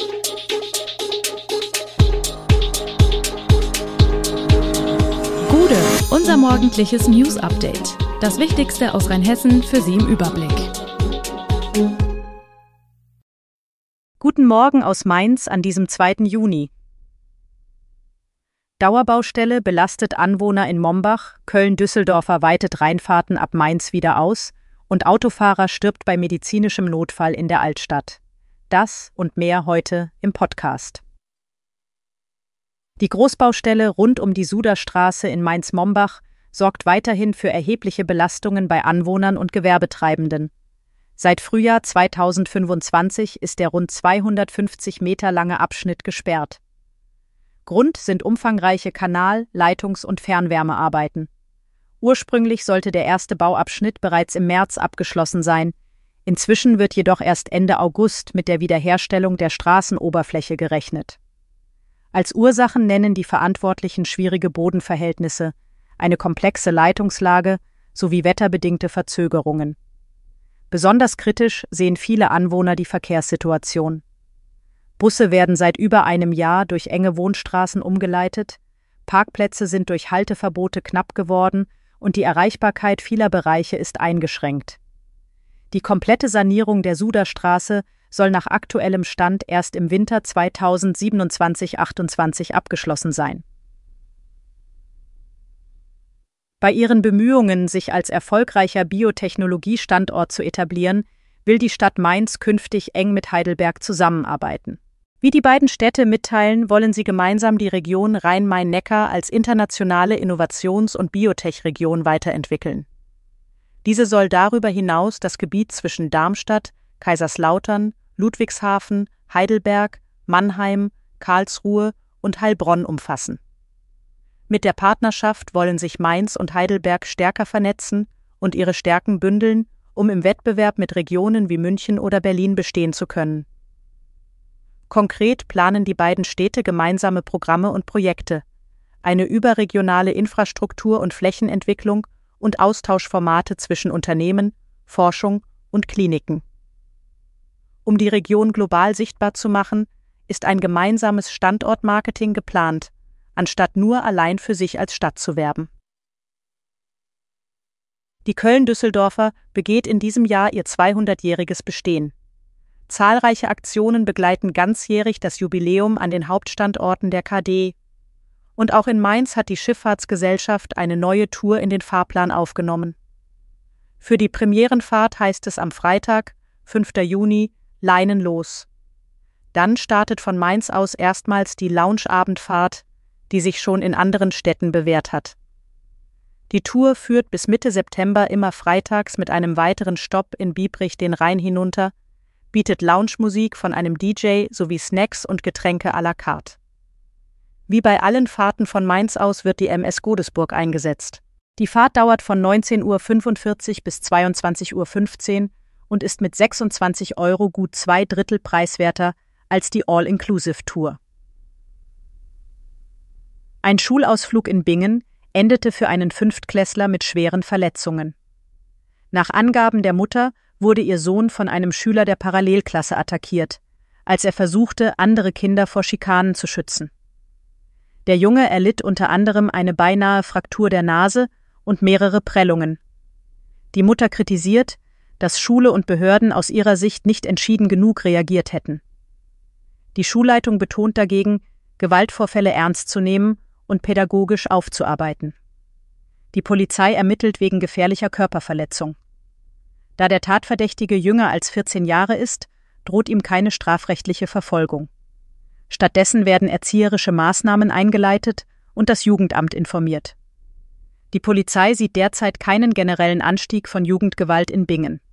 Gude, unser morgendliches News-Update. Das Wichtigste aus Rheinhessen für Sie im Überblick. Guten Morgen aus Mainz an diesem 2. Juni. Dauerbaustelle belastet Anwohner in Mombach, Köln-Düsseldorfer weitet Rheinfahrten ab Mainz wieder aus und Autofahrer stirbt bei medizinischem Notfall in der Altstadt. Das und mehr heute im Podcast. Die Großbaustelle rund um die Suderstraße in Mainz-Mombach sorgt weiterhin für erhebliche Belastungen bei Anwohnern und Gewerbetreibenden. Seit Frühjahr 2025 ist der rund 250 Meter lange Abschnitt gesperrt. Grund sind umfangreiche Kanal-, Leitungs- und Fernwärmearbeiten. Ursprünglich sollte der erste Bauabschnitt bereits im März abgeschlossen sein. Inzwischen wird jedoch erst Ende August mit der Wiederherstellung der Straßenoberfläche gerechnet. Als Ursachen nennen die Verantwortlichen schwierige Bodenverhältnisse, eine komplexe Leitungslage sowie wetterbedingte Verzögerungen. Besonders kritisch sehen viele Anwohner die Verkehrssituation. Busse werden seit über einem Jahr durch enge Wohnstraßen umgeleitet, Parkplätze sind durch Halteverbote knapp geworden und die Erreichbarkeit vieler Bereiche ist eingeschränkt. Die komplette Sanierung der Suderstraße soll nach aktuellem Stand erst im Winter 2027/28 abgeschlossen sein. Bei ihren Bemühungen, sich als erfolgreicher Biotechnologiestandort zu etablieren, will die Stadt Mainz künftig eng mit Heidelberg zusammenarbeiten. Wie die beiden Städte mitteilen, wollen sie gemeinsam die Region Rhein-Main-Neckar als internationale Innovations- und Biotech-Region weiterentwickeln. Diese soll darüber hinaus das Gebiet zwischen Darmstadt, Kaiserslautern, Ludwigshafen, Heidelberg, Mannheim, Karlsruhe und Heilbronn umfassen. Mit der Partnerschaft wollen sich Mainz und Heidelberg stärker vernetzen und ihre Stärken bündeln, um im Wettbewerb mit Regionen wie München oder Berlin bestehen zu können. Konkret planen die beiden Städte gemeinsame Programme und Projekte, eine überregionale Infrastruktur- und Flächenentwicklung und Austauschformate zwischen Unternehmen, Forschung und Kliniken. Um die Region global sichtbar zu machen, ist ein gemeinsames Standortmarketing geplant, anstatt nur allein für sich als Stadt zu werben. Die Köln-Düsseldorfer begeht in diesem Jahr ihr 200-jähriges Bestehen. Zahlreiche Aktionen begleiten ganzjährig das Jubiläum an den Hauptstandorten der KD. Und auch in Mainz hat die Schifffahrtsgesellschaft eine neue Tour in den Fahrplan aufgenommen. Für die Premierenfahrt heißt es am Freitag, 5. Juni, Leinen los. Dann startet von Mainz aus erstmals die Lounge-Abendfahrt, die sich schon in anderen Städten bewährt hat. Die Tour führt bis Mitte September immer freitags mit einem weiteren Stopp in Biebrich den Rhein hinunter, bietet Lounge-Musik von einem DJ sowie Snacks und Getränke à la carte. Wie bei allen Fahrten von Mainz aus wird die MS Godesburg eingesetzt. Die Fahrt dauert von 19:45 Uhr bis 22:15 Uhr und ist mit 26 € gut 2/3 preiswerter als die All-Inclusive-Tour. Ein Schulausflug in Bingen endete für einen Fünftklässler mit schweren Verletzungen. Nach Angaben der Mutter wurde ihr Sohn von einem Schüler der Parallelklasse attackiert, als er versuchte, andere Kinder vor Schikanen zu schützen. Der Junge erlitt unter anderem eine beinahe Fraktur der Nase und mehrere Prellungen. Die Mutter kritisiert, dass Schule und Behörden aus ihrer Sicht nicht entschieden genug reagiert hätten. Die Schulleitung betont dagegen, Gewaltvorfälle ernst zu nehmen und pädagogisch aufzuarbeiten. Die Polizei ermittelt wegen gefährlicher Körperverletzung. Da der Tatverdächtige jünger als 14 Jahre ist, droht ihm keine strafrechtliche Verfolgung. Stattdessen werden erzieherische Maßnahmen eingeleitet und das Jugendamt informiert. Die Polizei sieht derzeit keinen generellen Anstieg von Jugendgewalt in Bingen.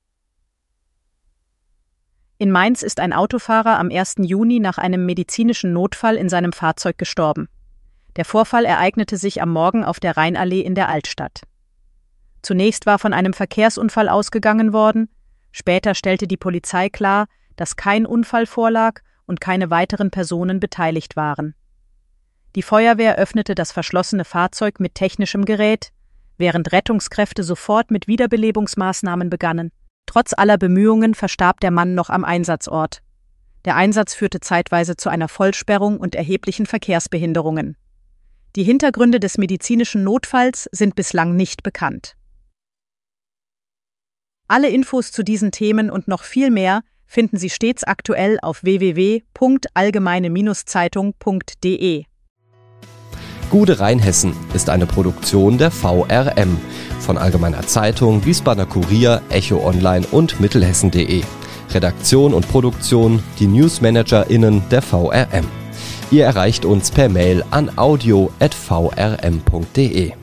In Mainz ist ein Autofahrer am 1. Juni nach einem medizinischen Notfall in seinem Fahrzeug gestorben. Der Vorfall ereignete sich am Morgen auf der Rheinallee in der Altstadt. Zunächst war von einem Verkehrsunfall ausgegangen worden, später stellte die Polizei klar, dass kein Unfall vorlag und keine weiteren Personen beteiligt waren. Die Feuerwehr öffnete das verschlossene Fahrzeug mit technischem Gerät, während Rettungskräfte sofort mit Wiederbelebungsmaßnahmen begannen. Trotz aller Bemühungen verstarb der Mann noch am Einsatzort. Der Einsatz führte zeitweise zu einer Vollsperrung und erheblichen Verkehrsbehinderungen. Die Hintergründe des medizinischen Notfalls sind bislang nicht bekannt. Alle Infos zu diesen Themen und noch viel mehr finden Sie stets aktuell auf www.allgemeine-zeitung.de. Gude Rheinhessen ist eine Produktion der VRM von Allgemeiner Zeitung, Wiesbadener Kurier, Echo Online und Mittelhessen.de. Redaktion und Produktion die NewsmanagerInnen der VRM. Ihr erreicht uns per Mail an audio@vrm.de.